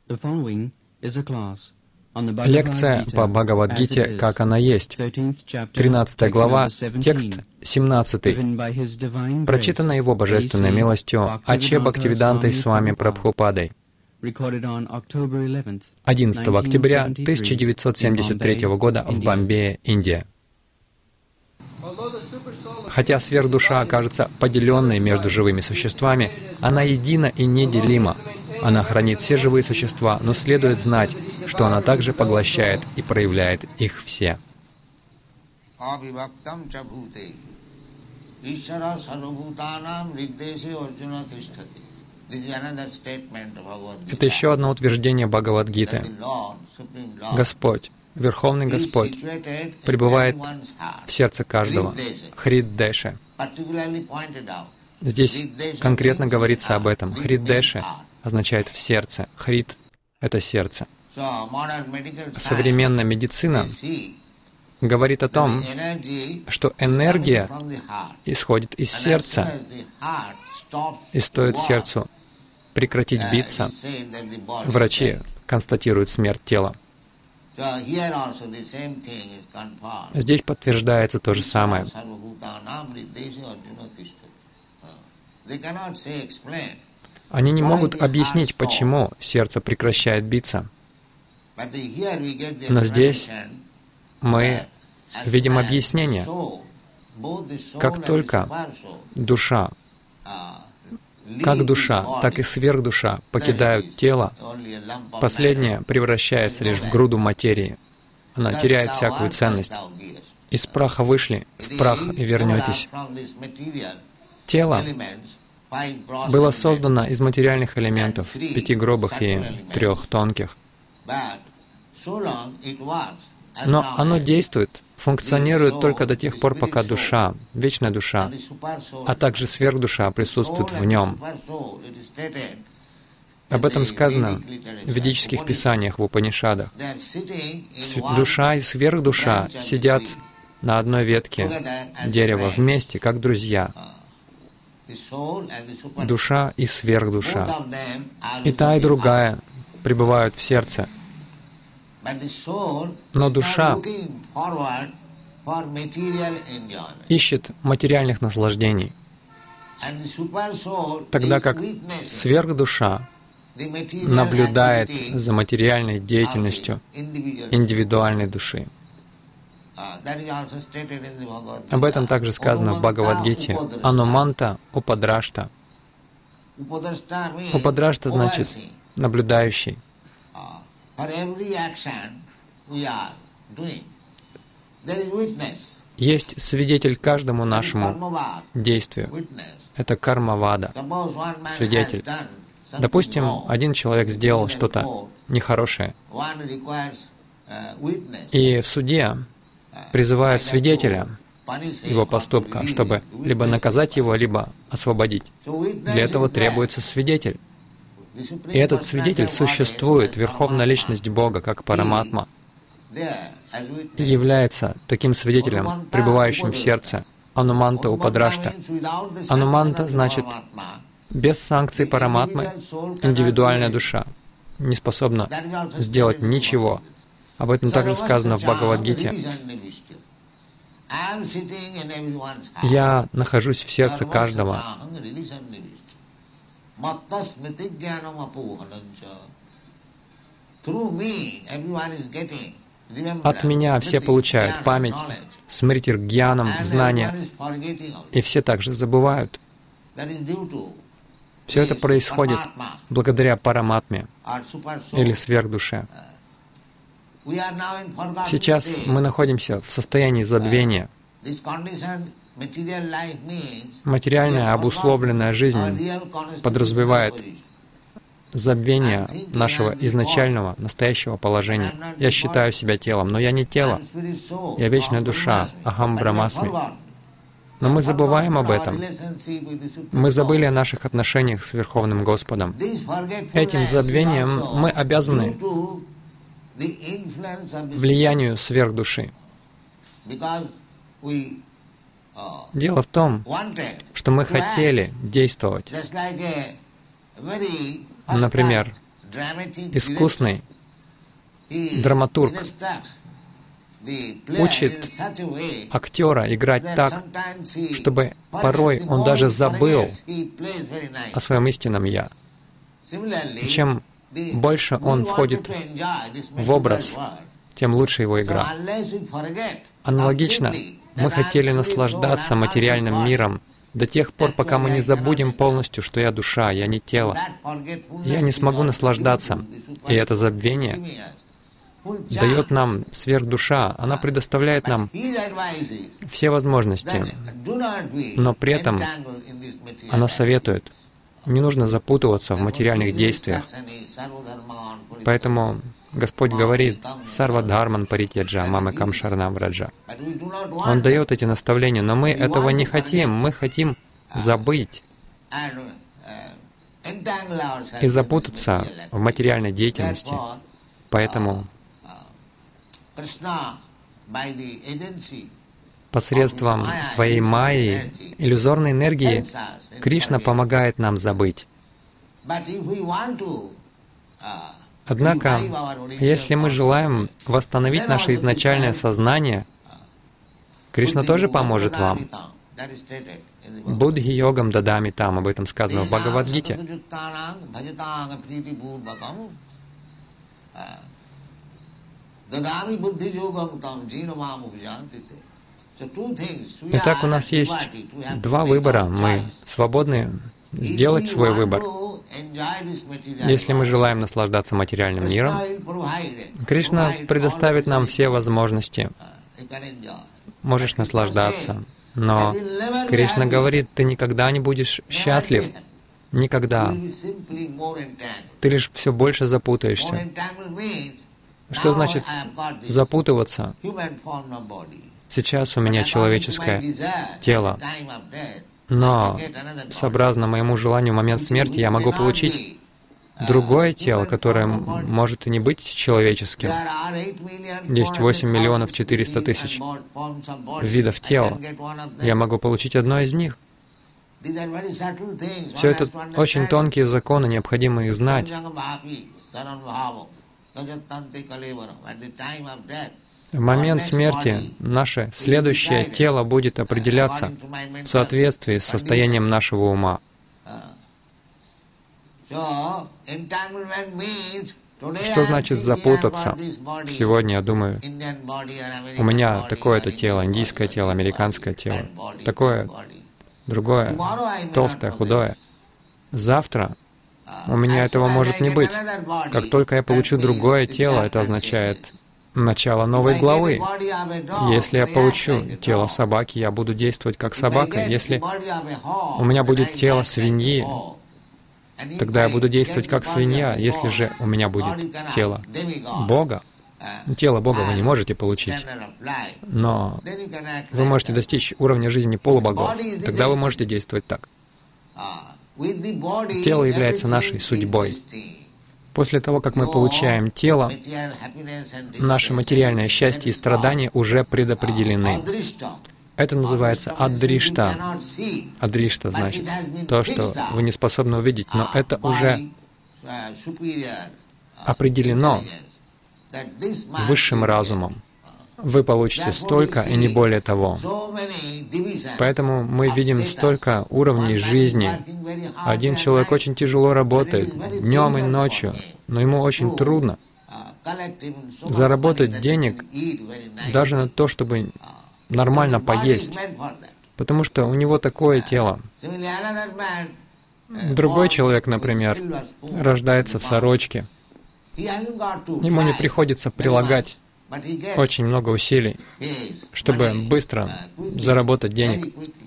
Лекция по Бхагавад-гите, как она есть. 13 глава, текст 17. Прочитана Его Божественной милостью Аче Бхактивидантой Свами Прабхупадой. 11 октября 1973 года в Бомбее, Индия. Хотя сверхдуша окажется поделенной между живыми существами, она едина и неделима. Она хранит все живые существа, но следует знать, что она также поглощает и проявляет их все. Это еще одно утверждение Бхагавад-гиты. Господь, Верховный Господь, пребывает в сердце каждого, Хриддеше. Здесь конкретно говорится об этом. Хриддеше означает «в сердце». Хрид — это сердце. Современная медицина говорит о том, что энергия исходит из сердца, и стоит сердцу прекратить биться, врачи констатируют смерть тела. Здесь подтверждается то же самое. Они не могут объяснить, почему сердце прекращает биться. Но здесь мы видим объяснение. Как только душа, как душа, так и сверхдуша покидают тело, последнее превращается лишь в груду материи. Она теряет всякую ценность. Из праха вышли, в прах и вернетесь. Тело было создано из материальных элементов, 5 грубых и 3 тонких. Но оно действует, функционирует только до тех пор, пока душа, вечная душа, а также сверхдуша присутствует в нем. Об этом сказано в ведических писаниях, в Упанишадах. Душа и сверхдуша сидят на одной ветке дерева вместе, как друзья. Душа и сверхдуша. И та, и другая пребывают в сердце. Но душа ищет материальных наслаждений, тогда как сверхдуша наблюдает за материальной деятельностью индивидуальной души. Об этом также сказано в Бхагавад-гите. Ануманта Упадрашта. Упадрашта значит наблюдающий. Есть свидетель каждому нашему действию. Это кармавада, свидетель. Допустим, один человек сделал что-то нехорошее, и в суде призывают свидетеля его поступка, чтобы либо наказать его, либо освободить. Для этого требуется свидетель. И этот свидетель существует, Верховная Личность Бога, как Параматма, и является таким свидетелем, пребывающим в сердце. Ануманта Упадрашта. Ануманта значит без санкций Параматмы индивидуальная душа не способна сделать ничего. Об этом также сказано в Бхагавад-гите. Я нахожусь в сердце каждого. От меня все получают память, смритир гьянам, знания, и все также забывают. Все это происходит благодаря Параматме или сверхдуше. Сейчас мы находимся в состоянии забвения. Материальная обусловленная жизнь подразумевает забвение нашего изначального, настоящего положения. Я считаю себя телом, но я не тело. Я вечная душа, Ахам Брамасми. Но мы забываем об этом. Мы забыли о наших отношениях с Верховным Господом. Этим забвением мы обязаны влиянию сверхдуши. Дело в том, что мы хотели действовать. Например, искусный драматург учит актера играть так, чтобы порой он даже забыл о своем истинном «я». И чем больше он входит в образ, тем лучше его игра. Аналогично, мы хотели наслаждаться материальным миром до тех пор, пока мы не забудем полностью, что я душа, я не тело. Я не смогу наслаждаться. И это забвение дает нам сверхдуша, она предоставляет нам все возможности, но при этом она советует, не нужно запутываться в материальных действиях. Поэтому Господь говорит: «Сарва дхарман паритьяджа, мамекам шаранам враджа». Он дает эти наставления, но мы этого не хотим. Мы хотим забыть и запутаться в материальной деятельности. Поэтому посредством своей майи, иллюзорной энергии, Кришна помогает нам забыть. Однако, если мы желаем восстановить наше изначальное сознание, Кришна тоже поможет вам. Будхи-йогам дадами там, об этом сказано в Бхагавад-гите. Итак, у нас есть два выбора. Мы свободны сделать свой выбор. Если мы желаем наслаждаться материальным миром, Кришна предоставит нам все возможности. Можешь наслаждаться. Но Кришна говорит, ты никогда не будешь счастлив. Никогда. Ты лишь все больше запутаешься. Что значит запутываться? Сейчас у меня человеческое тело, но сообразно моему желанию в момент смерти я могу получить другое тело, которое может и не быть человеческим. Есть 8 миллионов 400 тысяч видов тела. Я могу получить одно из них. Все это очень тонкие законы, необходимо их знать. В момент смерти наше следующее тело будет определяться в соответствии с состоянием нашего ума. Что значит запутаться? Сегодня, я думаю, у меня такое-то тело, индийское тело, американское тело, такое, другое, толстое, худое. Завтра у меня этого может не быть. Как только я получу другое тело, это означает начало новой главы. Если я получу тело собаки, я буду действовать как собака. Если у меня будет тело свиньи, тогда я буду действовать как свинья. Если же у меня будет тело Бога, тело Бога вы не можете получить, но вы можете достичь уровня жизни полубогов, тогда вы можете действовать так. Тело является нашей судьбой. После того, как мы получаем тело, наше материальное счастье и страдания уже предопределены. Это называется адришта. Адришта значит то, что вы не способны увидеть, но это уже определено высшим разумом. Вы получите столько и не более того. Поэтому мы видим столько уровней жизни. Один человек очень тяжело работает, днем и ночью, но ему очень трудно заработать денег даже на то, чтобы нормально поесть, потому что у него такое тело. Другой человек, например, рождается в сорочке. Ему не приходится прилагать очень много усилий, чтобы быстро заработать денег.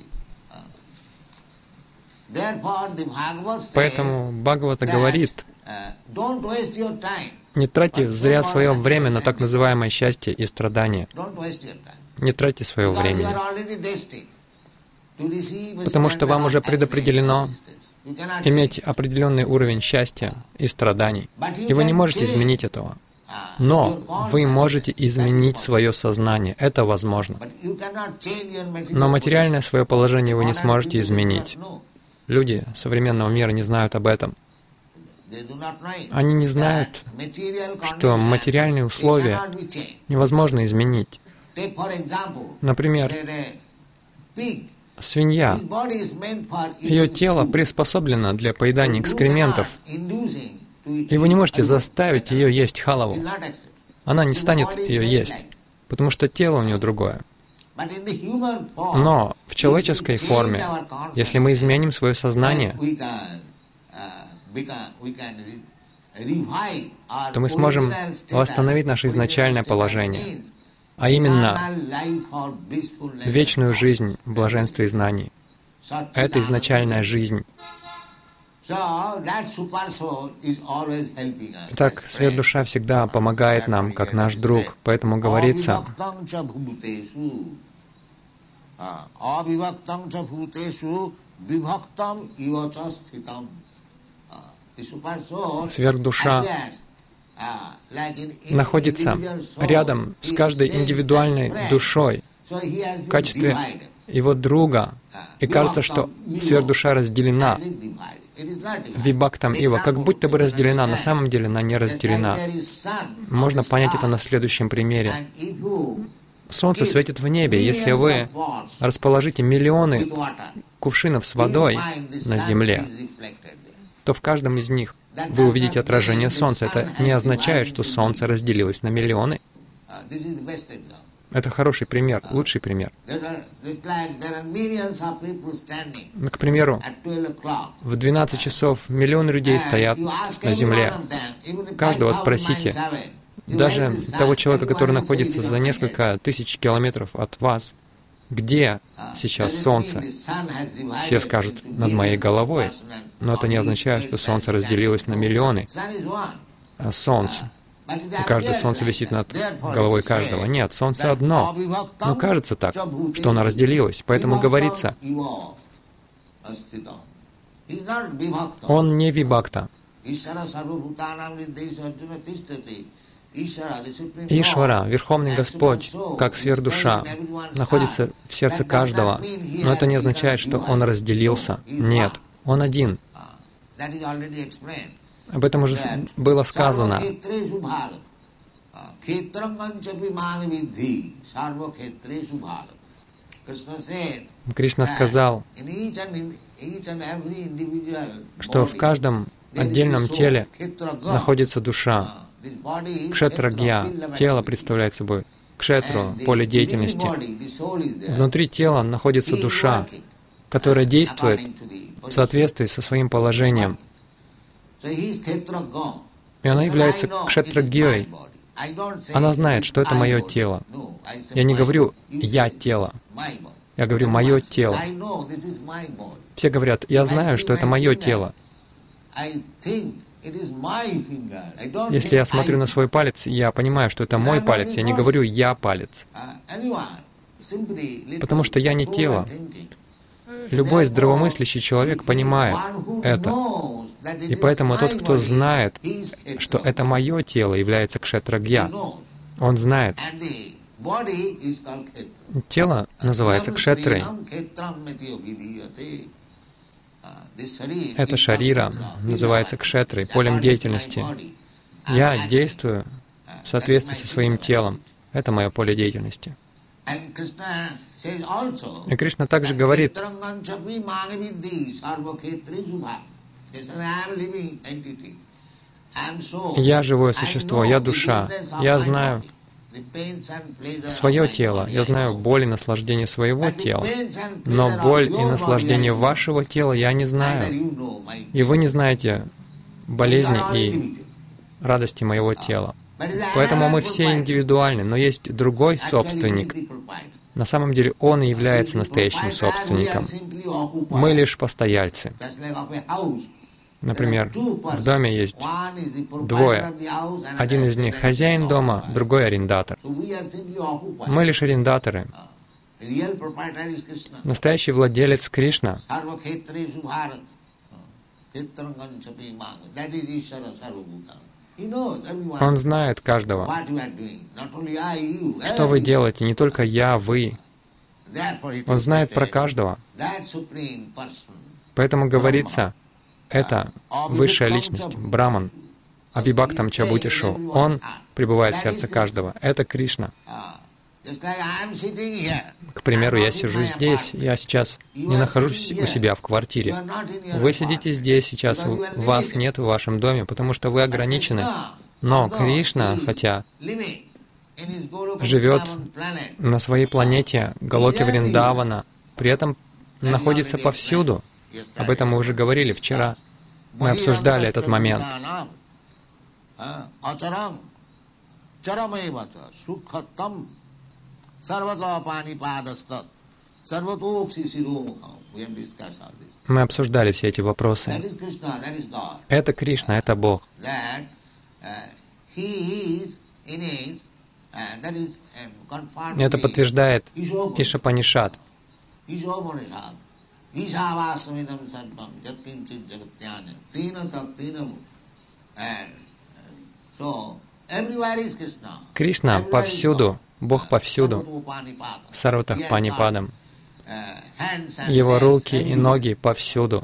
Поэтому Бхагавата говорит, не тратьте зря свое время на так называемое счастье и страдания. Не тратьте свое время. Потому что вам уже предопределено иметь определенный уровень счастья и страданий. И вы не можете изменить этого. Но вы можете изменить свое сознание. Это возможно. Но материальное свое положение вы не сможете изменить. Люди современного мира не знают об этом. Они не знают, что материальные условия невозможно изменить. Например, свинья. Ее тело приспособлено для поедания экскрементов, и вы не можете заставить ее есть халаву. Она не станет ее есть, потому что тело у нее другое. Но в человеческой форме, если мы изменим свое сознание, то мы сможем восстановить наше изначальное положение, а именно вечную жизнь в блаженстве и знании. Это изначальная жизнь. Итак, Сверхдуша всегда помогает нам, как наш друг, поэтому говорится, Сверхдуша находится рядом с каждой индивидуальной душой в качестве его друга, и кажется, что Сверхдуша разделена вибхактам ива, как будто бы разделена, на самом деле она не разделена. Можно понять это на следующем примере. Солнце светит в небе. Если вы расположите миллионы кувшинов с водой на земле, то в каждом из них вы увидите отражение Солнца. Это не означает, что Солнце разделилось на миллионы. Это хороший пример, лучший пример. К примеру, в 12 часов миллионы людей стоят на земле. Каждого спросите, даже того человека, который находится за несколько тысяч километров от вас, где сейчас Солнце? Все скажут, над моей головой. Но это не означает, что Солнце разделилось на миллионы. Солнце. И каждое Солнце висит над головой каждого. Нет, Солнце одно. Но кажется так, что оно разделилось. Поэтому говорится, он не вибхакта. Ишвара, Верховный Господь, как Сверхдуша, находится в сердце каждого, но это не означает, что Он разделился. Нет, Он один. Об этом уже было сказано. Кришна сказал, что в каждом отдельном теле находится душа. Кшетрагья, тело представляет собой кшетру, поле деятельности. Внутри тела находится душа, которая действует в соответствии со своим положением. И она является кшетрагьей. Она знает, что это мое тело. Я не говорю «я тело», я говорю «мое тело». Все говорят «я знаю, что это мое тело». Если я смотрю на свой палец, я понимаю, что это мой палец, я не говорю «я палец», потому что я не тело. Любой здравомыслящий человек понимает это. И поэтому тот, кто знает, что это мое тело, является кшетрагья. Он знает. Тело называется кшетрой. Это шарира называется кшетрой, полем деятельности. Я действую в соответствии со своим телом. Это мое поле деятельности. И Кришна также говорит, я живое существо, я душа, я знаю свое тело, я знаю боль и наслаждение своего тела, но боль и наслаждение вашего тела я не знаю, и вы не знаете болезни и радости моего тела. Поэтому мы все индивидуальны, но есть другой собственник. На самом деле Он и является настоящим собственником. Мы лишь постояльцы. Например, в доме есть двое. Один из них хозяин дома, другой арендатор. Мы лишь арендаторы. Настоящий владелец Кришна. Он знает каждого. Что вы делаете, не только я, вы. Он знает про каждого. Поэтому говорится, это высшая личность, Браман, Авибхактам Чабутишу. Он пребывает в сердце каждого. Это Кришна. К примеру, я сижу здесь, я сейчас не нахожусь у себя в квартире. Вы сидите здесь, сейчас вас нет в вашем доме, потому что вы ограничены. Но Кришна, хотя живет на своей планете Галоки Вриндавана, при этом находится повсюду. Об этом мы уже говорили вчера. Мы обсуждали этот момент. Мы обсуждали все эти вопросы. Это Кришна, это Бог. Это подтверждает Ишапанишад. Кришна повсюду, Бог повсюду, Сарватах Панипадам. Его руки и ноги повсюду.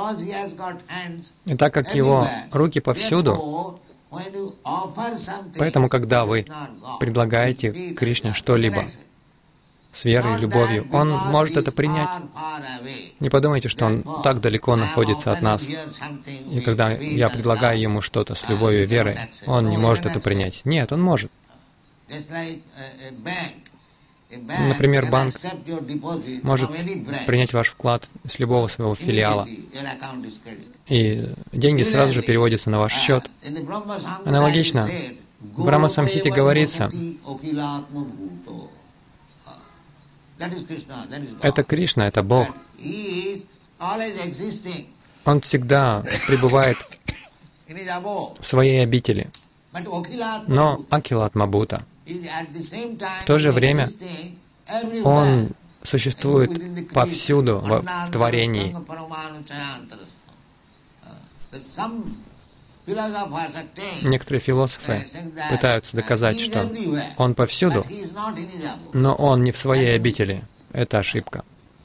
И так как Его руки повсюду, поэтому, когда вы предлагаете Кришне что-либо с верой и любовью, Он может это принять. Не подумайте, что Он так далеко находится от нас. И когда я предлагаю Ему что-то с любовью и верой, Он не может это принять. Нет, Он может. Например, банк может принять ваш вклад с любого своего филиала, и деньги сразу же переводятся на ваш счет. Аналогично, в Брахма-самхите говорится, это Кришна, это Бог. Он всегда пребывает в своей обители. Но Акилатма Бхута, в то же время, Он существует повсюду в творении. Некоторые философы пытаются доказать, что Он повсюду, но Он не в своей обители. Это ошибка.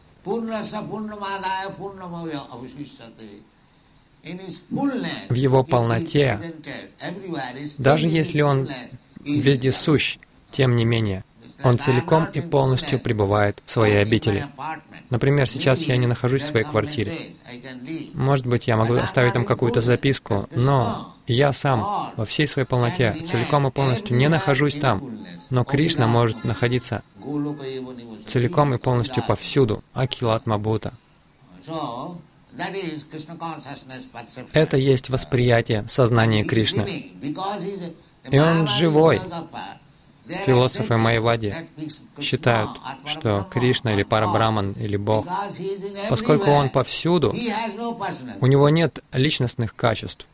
В Его полноте, даже если Он везде сущ, тем не менее, Он целиком и полностью пребывает в своей обители. Например, сейчас я не нахожусь в своей квартире. Может быть, я могу оставить там какую-то записку, но я сам во всей своей полноте целиком и полностью не нахожусь там. Но Кришна может находиться целиком и полностью повсюду. Акилатма Бхута. Это есть восприятие сознания Кришны. И Он живой. Философы Майявади считают, что Кришна или Парабраман или Бог, поскольку Он повсюду, у Него нет личностных качеств.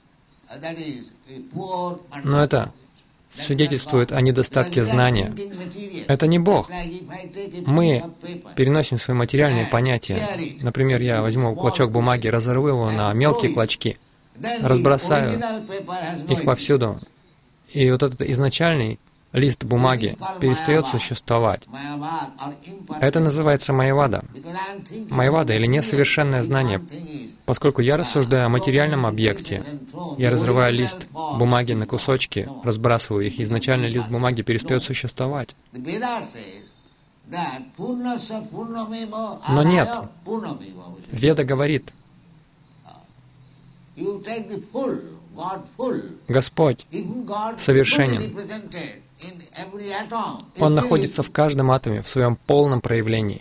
Но это свидетельствует о недостатке знания. Это не Бог. Мы переносим свои материальные понятия. Например, я возьму клочок бумаги, разорву его на мелкие клочки, разбросаю их повсюду. И вот этот изначальный лист бумаги перестает существовать. Это называется майявада. Майявада или несовершенное знание. Поскольку я рассуждаю о материальном объекте, я разрываю лист бумаги на кусочки, разбрасываю их, и изначальный лист бумаги перестает существовать. Но нет. Веда говорит, Господь совершенен. Он находится в каждом атоме в своем полном проявлении.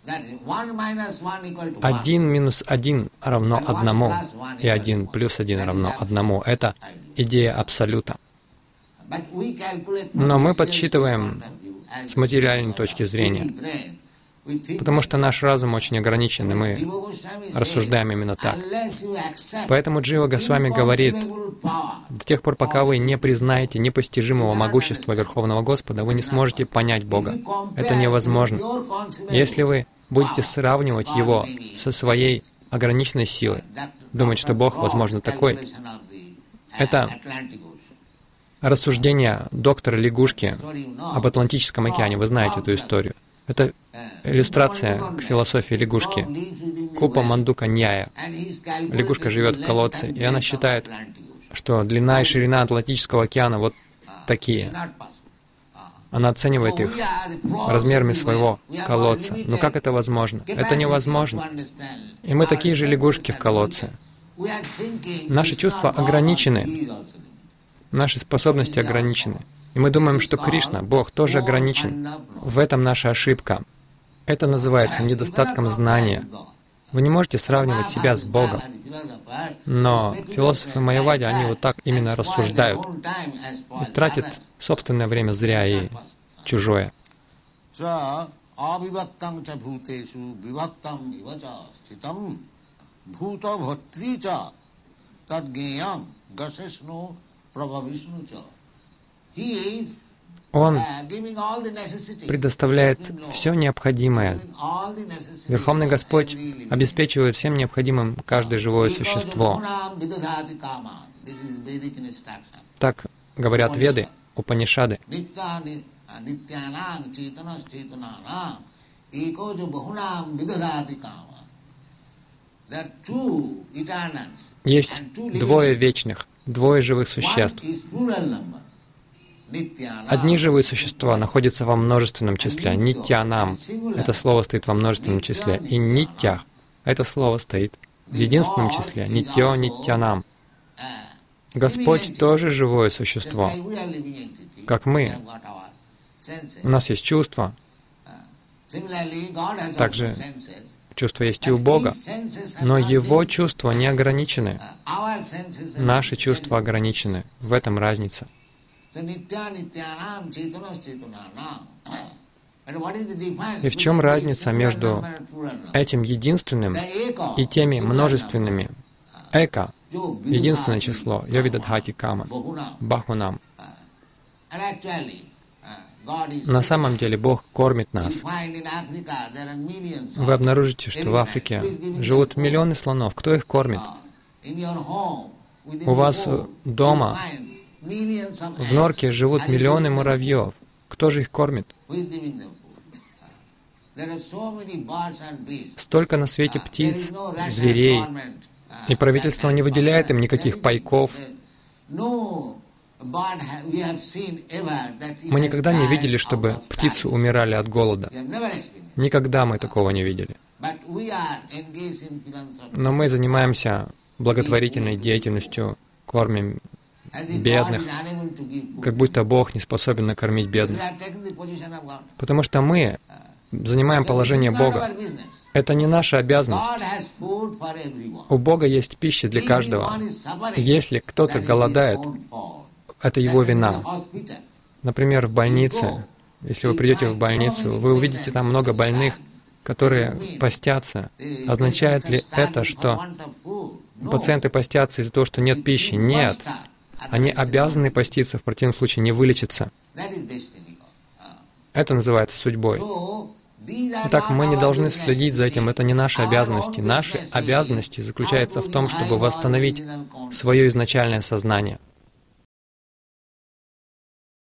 1 минус 1 равно 1, и 1 плюс 1 равно 1. Это идея Абсолюта. Но мы подсчитываем с материальной точки зрения, потому что наш разум очень ограничен, и мы рассуждаем именно так. Поэтому Джива Госвами говорит, до тех пор, пока вы не признаете непостижимого могущества Верховного Господа, вы не сможете понять Бога. Это невозможно. Если вы будете сравнивать Его со своей ограниченной силой, думать, что Бог, возможно, такой, это рассуждение доктора Лягушки об Атлантическом океане. Вы знаете эту историю. Это иллюстрация к философии лягушки. Купа Мандука Ньяя. Лягушка живет в колодце, и она считает, что длина и ширина Атлантического океана вот такие. Она оценивает их размерами своего колодца. Но как это возможно? Это невозможно. И мы такие же лягушки в колодце. Наши чувства ограничены. Наши способности ограничены. И мы думаем, что Кришна, Бог, тоже ограничен. В этом наша ошибка. Это называется недостатком знания. Вы не можете сравнивать себя с Богом. Но философы Майявади, они вот так именно рассуждают. И тратят собственное время зря и чужое. Он предоставляет все необходимое. Верховный Господь обеспечивает всем необходимым каждое живое существо. Так говорят Веды, Упанишады. Есть двое вечных, двое живых существ. Одни живые существа находятся во множественном числе. Нитьянам — это слово стоит во множественном числе. И нитьях — это слово стоит в единственном числе. Нитьё, нитьянам. Господь тоже живое существо, как мы. У нас есть чувства. Также чувства есть и у Бога. Но Его чувства не ограничены. Наши чувства ограничены. В этом разница. И в чем разница между этим единственным и теми множественными? Эка — единственное число, йовидадхати каман, бахунам. На самом деле Бог кормит нас. Вы обнаружите, что в Африке живут миллионы слонов. Кто их кормит? У вас дома в норке живут миллионы муравьев. Кто же их кормит? Столько на свете птиц, зверей, и правительство не выделяет им никаких пайков. Мы никогда не видели, чтобы птицы умирали от голода. Никогда мы такого не видели. Но мы занимаемся благотворительной деятельностью, кормим бедных, как будто Бог не способен накормить бедных. Потому что мы занимаем положение Бога. Это не наша обязанность. У Бога есть пища для каждого. Если кто-то голодает, это его вина. Например, в больнице. Если вы придете в больницу, вы увидите там много больных, которые постятся. Означает ли это, что пациенты постятся из-за того, что нет пищи? Нет. Они обязаны поститься, в противном случае не вылечатся. Это называется судьбой. Итак, мы не должны следить за этим, это не наши обязанности. Наши обязанности заключаются в том, чтобы восстановить свое изначальное сознание.